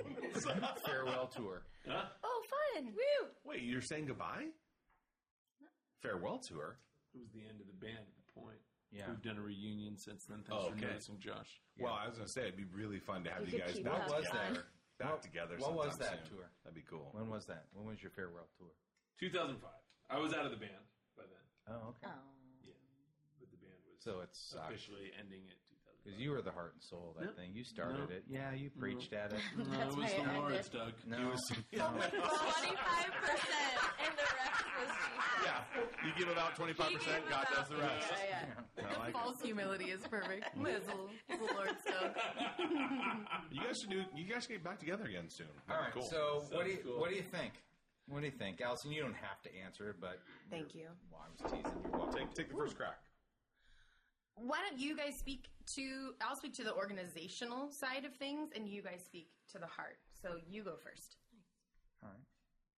farewell tour. Oh, fun. Woo! Wait, you're saying goodbye? Farewell tour. It was the end of the band at the point. Yeah. We've done a reunion since then. Thanks Oh, for okay. noticing, Josh. Well, I was going to say, it'd be really fun to have We you could guys keep back that What was together. that? Back What- together what was sometime that soon. tour? That'd be cool. When was that? When was your farewell tour? two thousand five. I was out of the band by then. Oh, okay. Oh. Yeah. But the band was So it's officially ending at two thousand five. because you were the heart and soul of that Nope. thing. You started No. it. Yeah, you preached at it. No, That's it was why the it Lord's, ended. Doug. No, twenty-five percent, and the rest was Jesus. Yeah, you give about twenty-five percent, He gave God about- does the rest. Yeah, yeah. I like it. False humility is perfect. Mizzle, the Lord stuff. You guys should do. You guys should get back together again soon. All That'd right. be cool. So what do you cool. what do you think? What do you think, Allison? You don't have to answer it, but Thank you. well, I was teasing you. Well, take take the first crack. Why don't you guys speak to, I'll speak to the organizational side of things, and you guys speak to the heart. So you go first. all right.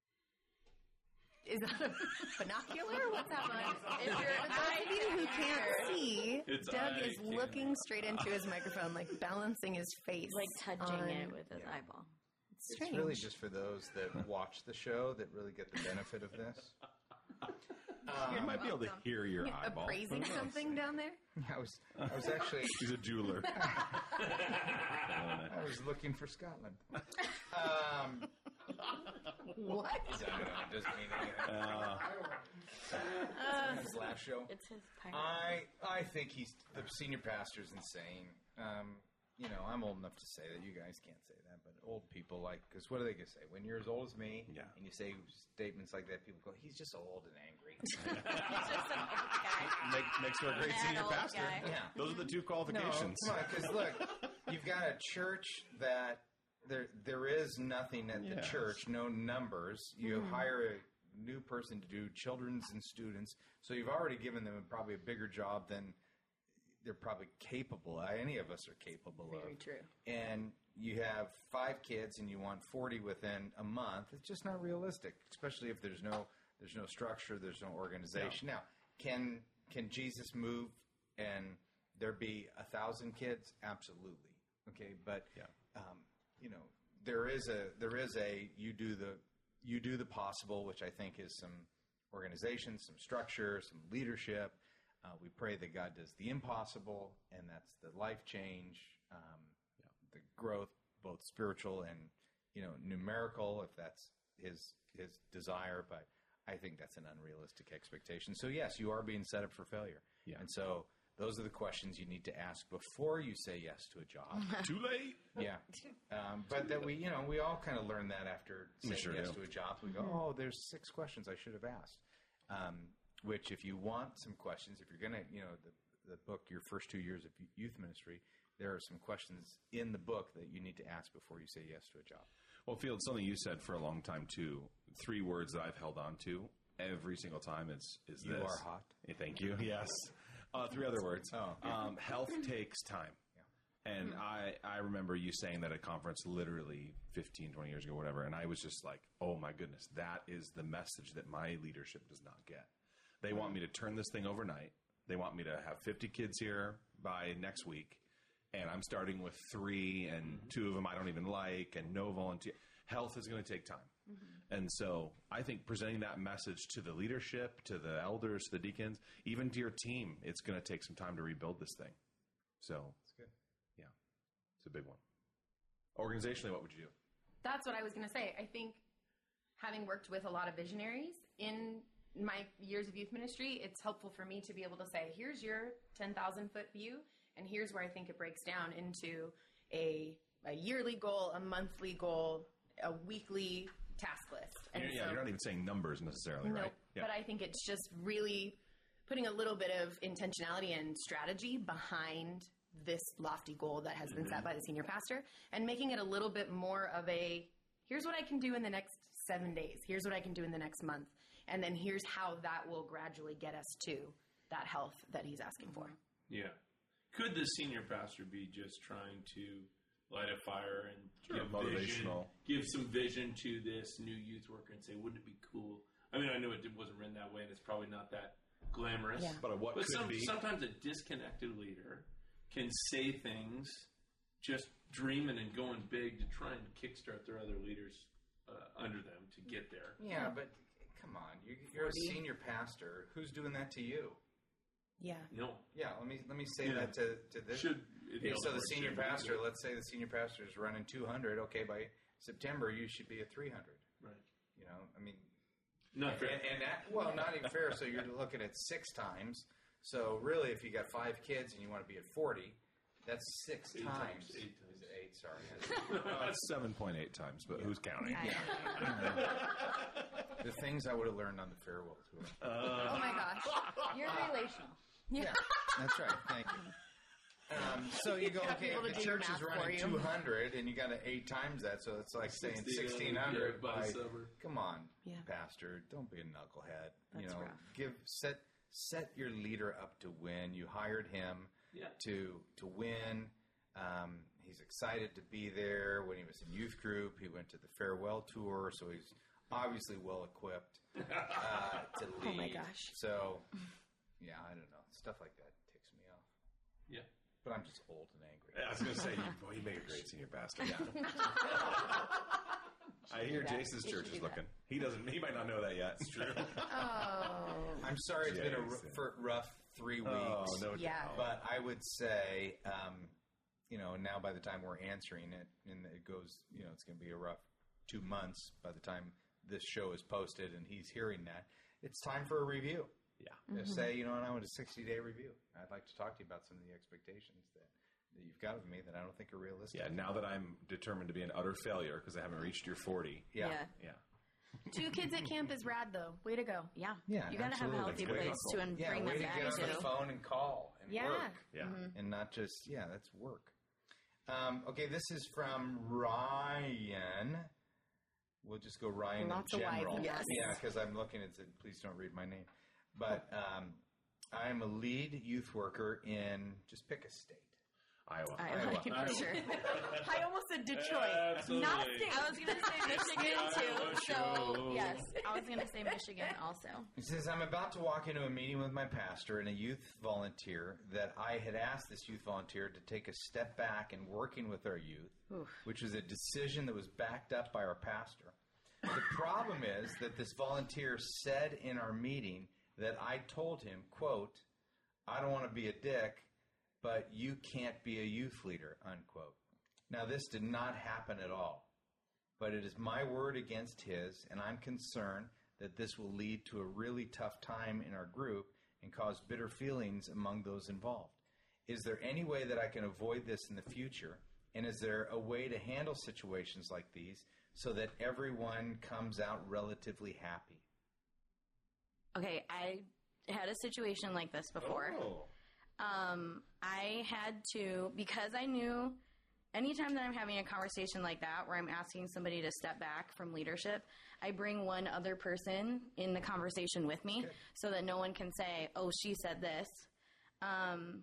Is that a binocular? What's happening? If you're For those of you who can't see, It's Doug eye is candy. looking straight into his microphone, like balancing his face. Like touching on- it with his eyeball. It's It's strange. really just for those that watch the show that really get the benefit of this. you might be able to hear your eyeball. appraising something down there. I was I was actually He's a jeweler. I was looking for Scotland. Um, What? I don't know, it doesn't mean anything. His last show. It's his pirate. I I think he's the senior pastor's insane. Um, you know, I'm old enough to say that. You guys can't say that, but old people like because what are they gonna say when you're as old as me? Yeah. And you say statements like that, people go, "He's just old and angry." He's just an old guy. Make, makes for a great Mad senior old pastor. guy. Yeah. Those are the two qualifications. No, come on, because look, you've got a church that there there is nothing at the Yes. church, no numbers. You hire a new person to do children's and students, so you've already given them probably a bigger job than they're probably capable. Any of us are capable Very of. true. And you have five kids, and you want forty within a month. It's just not realistic, especially if there's no there's no structure, there's no organization. Now, can can Jesus move and there be a thousand kids? Absolutely. Okay, but Yeah. um, you know there is a there is a you do the you do the possible, which I think is some organization, some structure, some leadership. Uh, we pray that God does the impossible, and that's the life change, um, the growth, both spiritual and you know numerical, if that's his his desire. But I think that's an unrealistic expectation. So yes, you are being set up for failure. Yeah. And so those are the questions you need to ask before you say yes to a job. Too late. Yeah. Um, but that we, you know, we all kind of learn that after We saying sure yes do. to a job. We go, oh, there's six questions I should have asked. Um, which, if you want some questions, if you're going to, you know, the, the book, Your First Two Years of Youth Ministry, there are some questions in the book that you need to ask before you say yes to a job. Well, Field, something you said for a long time too. Three words that I've held on to every single time is is You this. are hot. Hey, thank you. Yes. Uh, three other words. Oh. Um, health takes time. And I, I remember you saying that at a conference literally fifteen, twenty years ago, whatever. And I was just like, oh my goodness, that is the message that my leadership does not get. They want me to turn this thing overnight. They want me to have fifty kids here by next week. And I'm starting with three, and two of them I don't even like, and no volunteer. Health is going to take time. And so I think presenting that message to the leadership, to the elders, to the deacons, even to your team, it's going to take some time to rebuild this thing. So That's good. yeah, it's a big one. Organizationally, what would you do? That's what I was going to say. I think having worked with a lot of visionaries in my years of youth ministry, it's helpful for me to be able to say, here's your ten thousand foot view, and here's where I think it breaks down into a, a yearly goal, a monthly goal, a weekly task list. And You're- yeah, so- you're not even saying numbers necessarily, Nope. right? Yeah. But I think it's just really putting a little bit of intentionality and strategy behind this lofty goal that has been Mm-hmm. set by the senior pastor and making it a little bit more of a here's what I can do in the next seven days. Here's what I can do in the next month. And then here's how that will gradually get us to that health that he's asking for. Yeah. Could the senior pastor be just trying to light a fire and Sure, give vision, motivational. give some vision to this new youth worker and say, wouldn't it be cool? I mean, I know it did- wasn't written that way, and it's probably not that glamorous. Yeah. But what But could some, be? sometimes a disconnected leader can say things just dreaming and going big to try and kickstart their other leaders uh, under them to get there. Yeah, but come on. You, you're a senior pastor. Who's doing that to you? Yeah. You know, Yeah, let me let me say Yeah. that to, to this. should it Okay, so the or senior should it? pastor, let's say the senior pastor is running two hundred. Okay, by September you should be at three hundred. Right. You know, I mean, Not fair. and, and that well, not even fair. So you're looking at six times. So really, if you got five kids and you want to be at forty, that's six Eight times. times, eight times. Is it eight? Sorry. Uh, it's seven point eight times, but who's counting? The things I would have learned on the farewell tour. Oh my gosh. You're relational. Yeah, that's right. Thank you. Um, so you go, Got okay, people if to the do your church is math for running you. two hundred and you got to eight times that, so it's like saying sixteen hundred by by, summer. come on, Yeah. pastor, don't be a knucklehead. you That's know, rough. give, set, set your leader up to win. You hired him Yeah. to, to win. Um, he's excited to be there. When he was in youth group, he went to the farewell tour, so he's obviously well equipped uh, to lead. Oh my gosh. So, yeah, I don't know. Stuff like that ticks me off. Yeah. But I'm just old and angry. I was going to say, you, boy, you make a great senior pastor. I hear Jason's You should church do is that. looking. He doesn't. He might not know that yet. It's true. Oh. I'm sorry it's been a r- Jason. for rough three weeks. Oh no Yeah. doubt. But I would say, um, you know, now by the time we're answering it, and it goes, you know, it's going to be a rough two months by the time this show is posted and he's hearing that. It's time for a review. Yeah. Just say, you know what, I want a sixty-day review. I'd like to talk to you about some of the expectations that, that you've got of me that I don't think are realistic. Yeah. Now that I'm determined to be an utter failure because I haven't reached your forty. Yeah. Yeah. Two kids at camp is rad, though. Way to go. Yeah. Yeah, You got to have a absolutely. healthy It's way place hustle. to and Yeah, bring way them to back get on to. the phone and call and Yeah. work. Yeah. And not just, yeah, that's work. Um, okay, this is from Ryan. We'll just go Ryan Lots in of general. Ys, yes. Yeah, because I'm looking at it. Please don't read my name. But um, I'm a lead youth worker in, just pick a state. Iowa. I, Iowa. like, for sure. I almost said Detroit. Absolutely. Not a state. I was going to say Michigan Iowa too. So show. yes, I was going to say Michigan also. He says, I'm about to walk into a meeting with my pastor and a youth volunteer that I had asked this youth volunteer to take a step back in working with our youth, which was a decision that was backed up by our pastor. The problem is that this volunteer said in our meeting that I told him, quote, I don't want to be a dick, but you can't be a youth leader, unquote. Now, this did not happen at all, but it is my word against his, and I'm concerned that this will lead to a really tough time in our group and cause bitter feelings among those involved. Is there any way that I can avoid this in the future? And is there a way to handle situations like these so that everyone comes out relatively happy? Okay, I had a situation like this before. Oh. Um, I had to, because I knew anytime that I'm having a conversation like that where I'm asking somebody to step back from leadership, I bring one other person in the conversation with me so that no one can say, oh, she said this. Um,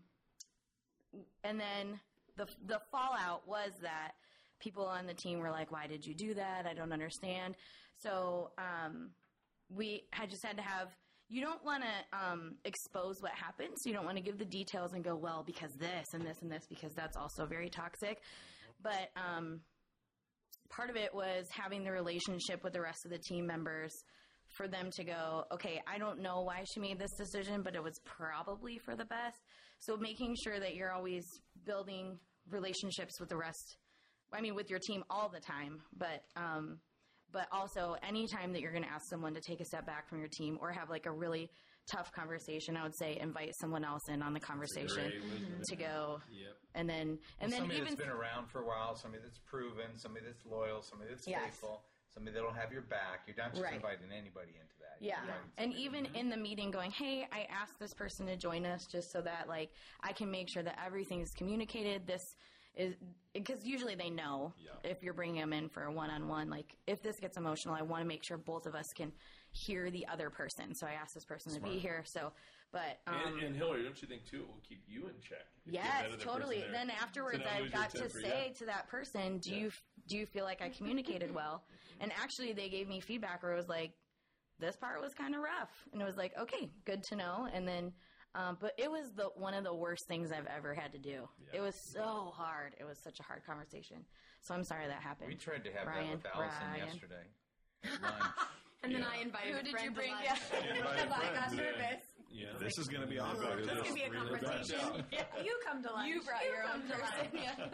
and then the the fallout was that people on the team were like, why did you do that? I don't understand. So um, we I just had to have, you don't want to um, expose what happened. So you don't want to give the details and go, well, because this and this and this, because that's also very toxic. But um, part of it was having the relationship with the rest of the team members for them to go, okay, I don't know why she made this decision, but it was probably for the best. So making sure that you're always building relationships with the rest, I mean, with your team all the time, but um, but also anytime that you're going to ask someone to take a step back from your team or have like a really tough conversation, I would say invite someone else in on the conversation Great wisdom. to go, Yep. and then and then somebody even that's been around for a while, somebody that's proven, somebody that's loyal, somebody that's Yes. faithful, somebody that'll have your back. You're not just Right. inviting anybody into that. You're yeah, inviting and somebody. even in the meeting, going, hey, I asked this person to join us just so that like I can make sure that everything is communicated. This is because usually they know Yeah. if you're bringing them in for a one-on-one. Like if this gets emotional, I want to make sure both of us can hear the other person. So I asked this person to be here. So, but um, And, and Hillary, don't you think too it will keep you in check? if you have yes, that other totally. person there Then afterwards, to not I lose your got to temper, say yeah. to that person, "Do Yeah. you do you feel like I communicated well?" And actually, they gave me feedback where it was like, "This part was kind of rough," and it was like, "Okay, good to know." And then, um, but it was the one of the worst things I've ever had to do. Yeah. It was so hard. It was such a hard conversation. So I'm sorry that happened. We tried to have Ryan, that with Allison Ryan. yesterday. At lunch. And then Yeah. I invited Who a did friend you to bring? lunch. Yeah. invited I got friends, yeah. nervous. Yeah. This is going to be awkward. This could be a really conversation. You come to lunch. You brought your own come to person. lunch.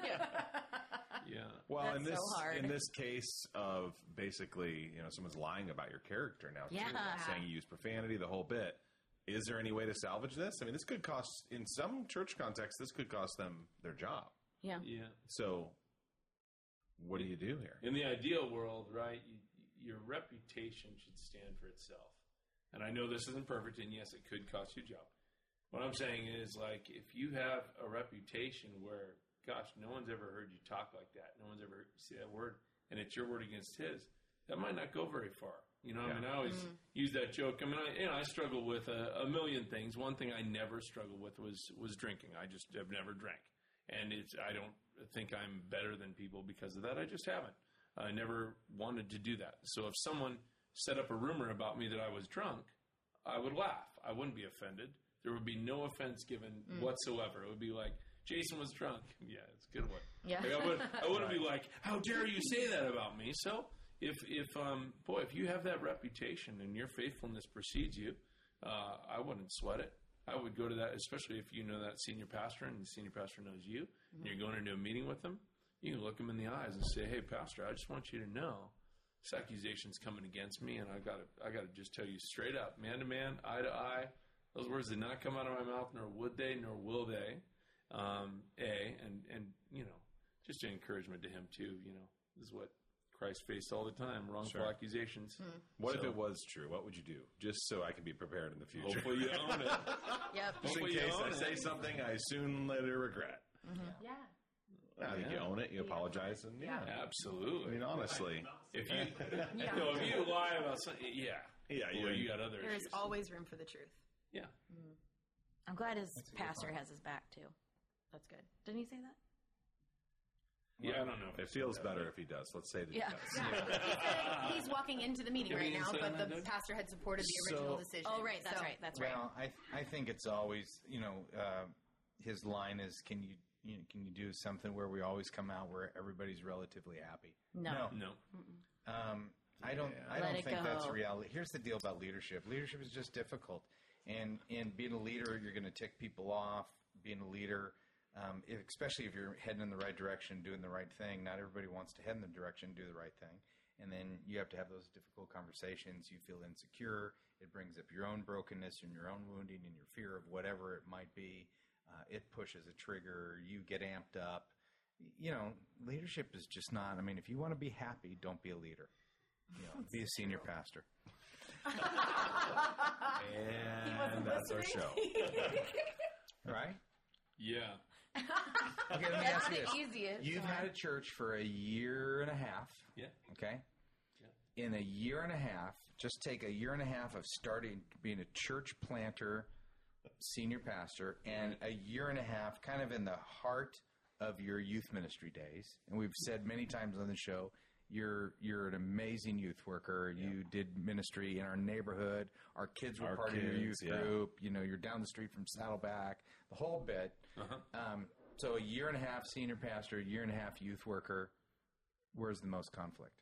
Yeah. Well, That's in this so hard. in this case of basically, you know, someone's lying about your character now, too, Yeah. saying you use profanity, the whole bit. Is there any way to salvage this? I mean, this could cost, in some church contexts, this could cost them their job. Yeah. Yeah. So, what do you do here? In the ideal world, right, you, your reputation should stand for itself. And I know this isn't perfect, and yes, it could cost you a job. What I'm saying is, like, if you have a reputation where, gosh, no one's ever heard you talk like that, no one's ever heard you say that word, and it's your word against his, that might not go very far. You know, Yeah. I mean, I always use that joke. I mean, I, you know, I struggle with a, a million things. One thing I never struggled with was was drinking. I just have never drank, and it's I don't think I'm better than people because of that. I just haven't. I never wanted to do that. So if someone set up a rumor about me that I was drunk, I would laugh. I wouldn't be offended. There would be no offense given whatsoever. It would be like, Jason was drunk. Yeah, it's a good one. Yeah. Like, I, would, I wouldn't be like, how dare you say that about me? So if, if um, boy, if you have that reputation and your faithfulness precedes you, uh, I wouldn't sweat it. I would go to that, especially if you know that senior pastor and the senior pastor knows you, and you're going into a meeting with them. You can look them in the eyes and say, hey, pastor, I just want you to know this accusation's coming against me, and I got to I got to just tell you straight up, man to man, eye to eye. Those words did not come out of my mouth, nor would they, nor will they. Um, a and and you know, just an encouragement to him too. You know, this is what Christ faced all the time: wrongful Sure. accusations. What if So- it was true? What would you do? Just so I can be prepared in the future. Hopefully you own it. Yep. Just in Hopefully you case own I say it. something I soon later regret. Yeah. I think you Yeah. own it, you apologize, and yeah. Absolutely. I mean, honestly. if you, you know, if you lie about something, yeah, Yeah, well, you- you got other There is issues. always room for the truth. Yeah. I'm glad his pastor has his back too. That's good. Didn't he say that? Yeah, I don't know. If It feels better if he does. Let's say that Yeah. he does. Yeah. He said he's walking into the meeting Did right he now, say but that, the Doug? pastor had supported the So- original decision. Oh, right. That's So- right. That's right. Well, I I think it's always, you know, uh, his line is, "Can you, you know, can you do something where we always come out where everybody's relatively happy?" No. No. Um, I don't. I Let don't it think that's go. reality. Here's the deal about leadership. Leadership is just difficult, and and being a leader, you're going to tick people off. Being a leader, um, if, especially if you're heading in the right direction, doing the right thing. Not everybody wants to head in the direction, do the right thing, and then you have to have those difficult conversations. You feel insecure. It brings up your own brokenness and your own wounding and your fear of whatever it might be. Uh, it pushes a trigger. You get amped up. You know, leadership is just not. I mean, if you want to be happy, don't be a leader. You know, be a senior pastor. And that's our show. Right? Yeah. Okay, let me That's ask you the this. easiest. You've had a church for a year and a half, Yeah. okay? In a year and a half, just take a year and a half of starting being a church planter, senior pastor, and a year and a half kind of in the heart of your youth ministry days. And we've said many times on the show, you're you're an amazing youth worker. You did ministry in our neighborhood. Our kids were Our part of your youth kids, yeah. group. You know, you're down the street from Saddleback, the whole bit. Uh-huh. Um, so a year and a half senior pastor, a year and a half youth worker. Where's the most conflict?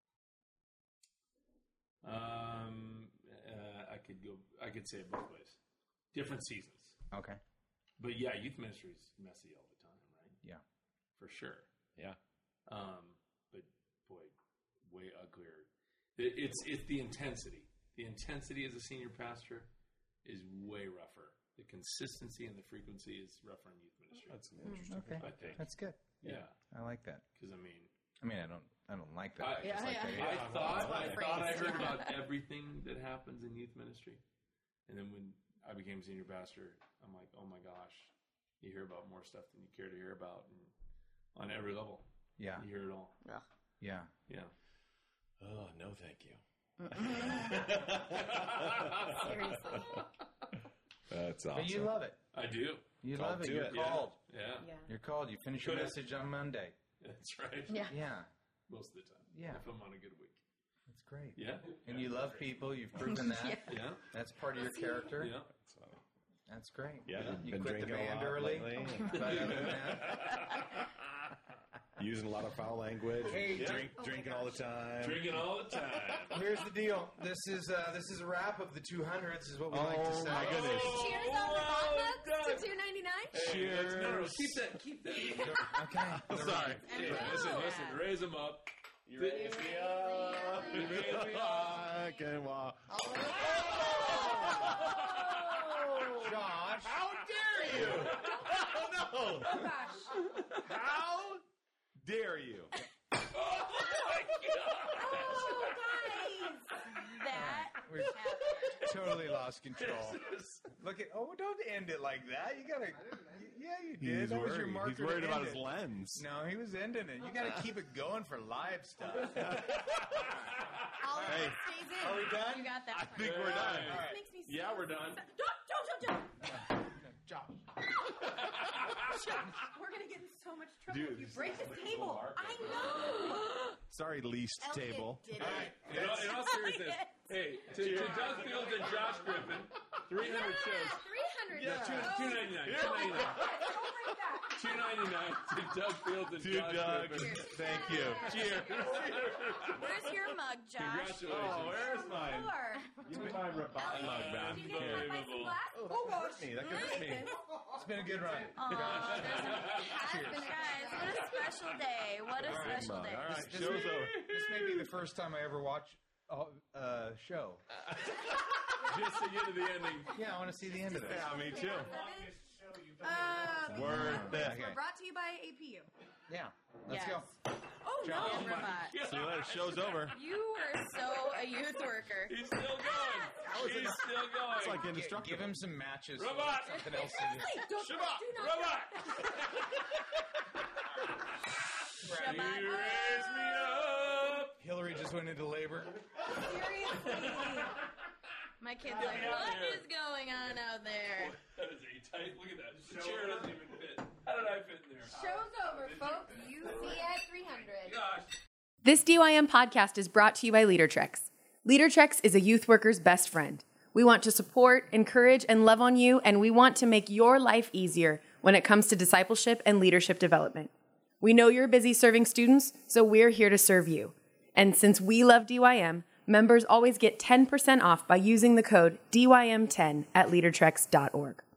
Um, uh, I could go. I could say it both ways. Different seasons, Okay. but yeah, youth ministry is messy all the time, right? Yeah. For sure. Yeah. Um, but boy, way uglier. It, it's it's the intensity. The intensity as a senior pastor is way rougher. The consistency and the frequency is rougher in youth ministry. That's an interesting. Okay. I think. That's good. Yeah, I like that. because I mean, I mean, I don't, I don't like that. I, I just like yeah, that. yeah. I Yeah. thought I That's thought I phrase, heard yeah. about everything that happens in youth ministry, and then when I became senior pastor, I'm like, oh my gosh, you hear about more stuff than you care to hear about, and on every level, Yeah. you hear it all. Yeah. Yeah. Oh, no, thank you. Seriously. That's awesome. But you love it. I do. You Called love it. to You're it. Yeah. called. Yeah, Yeah. You're called. You finish your Could've- message on Monday. that's right. Yeah. Yeah. Most of the time. Yeah. If I'm on a good week. That's great. Yeah. And you love people. You've proven that. Yeah. Yeah. That's part of your character. Yeah. So, That's great. yeah, You been quit the drinking a band lot early. lately. But other than that, Using a lot of foul language. Hey, drink, drinking all the time. Drinking all the time. Here's the deal. This is uh, this is a wrap of the two hundreds, is what we Oh, like to say. my goodness. Cheers on the hot mugs to two ninety-nine. Cheers. No, no, keep that. Keep that. Okay. Sorry. Hey, listen, listen. Raise them up. You raise me up. You raise me up. I can walk. Josh. How dare you? Oh, no. Oh gosh. How dare you? Oh guys. That We're totally lost control. Look at, oh, don't end it like that. You gotta, yeah, you did. He's that was your worried. marker He's to worried about end his it. lens. No, he was ending it. You gotta keep it going for live stuff. All of Hey. it stays in. Are we done? you got that. I part. think we're done. Hey. All right. Makes me so Yeah, we're done. sad. Don't, don't, don't, don't. Josh. We're gonna get in so much trouble Dude, if you this break this table. I know. Sorry, leased Elliot table. did All it. right. In all, in all seriousness, hey, to, to Doug Fields and Josh Griffin, three hundred shows. Three hundred. Yeah. Two two ninety nine. Two ninety nine. Don't break that. Two ninety nine to Doug Fields and To Josh Doug. Griffin. Thank you. Cheers. Where's your mug, Josh? Congratulations. Oh, where's mine? Four. Give me my robot mug back. Do you need my Unbelievable. some glass? Oh gosh. Me, that could hurt me. It's been a good run. Aw, there's a- Guys, what a special day. What a special day. All right, This, show's may, over. this may be the first time I ever watch a uh, show. Just to get to the ending. Yeah, I want to see the end of this. Yeah, me too. Uh, Worth it. Okay. brought to you by A P U. Yeah, let's Yes. go. Oh no. And Robot. See you later. Show's over. You were so a youth worker. He's still going. He's still going. It's like G- indestructible. give him some matches. Robot. Something else to do. Seriously, don't, Shabbat. do not. Robot. Shabbat. You raise me up. Hillary just went into labor. Seriously. My kid's like, what is going on out there? That is a tight. Look at that. The chair doesn't even fit. How did I fit in there? Show's over, folks. You see you at three hundred. Gosh. This D Y M podcast is brought to you by LeaderTrex. LeaderTrex is a youth worker's best friend. We want to support, encourage, and love on you, and we want to make your life easier when it comes to discipleship and leadership development. We know you're busy serving students, so we're here to serve you. And since we love D Y M, members always get ten percent off by using the code D Y M ten at leadertrex dot org.